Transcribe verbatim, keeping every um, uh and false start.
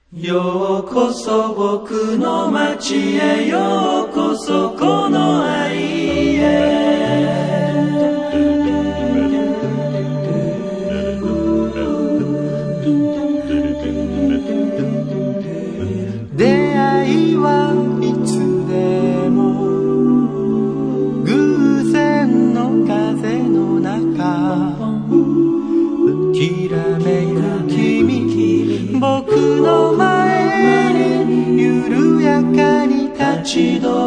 ようこそ僕の街へ、ようこそこの愛へ。出会いはいつでも偶然の風の中、きらめく君、僕の前に緩やかに立ち止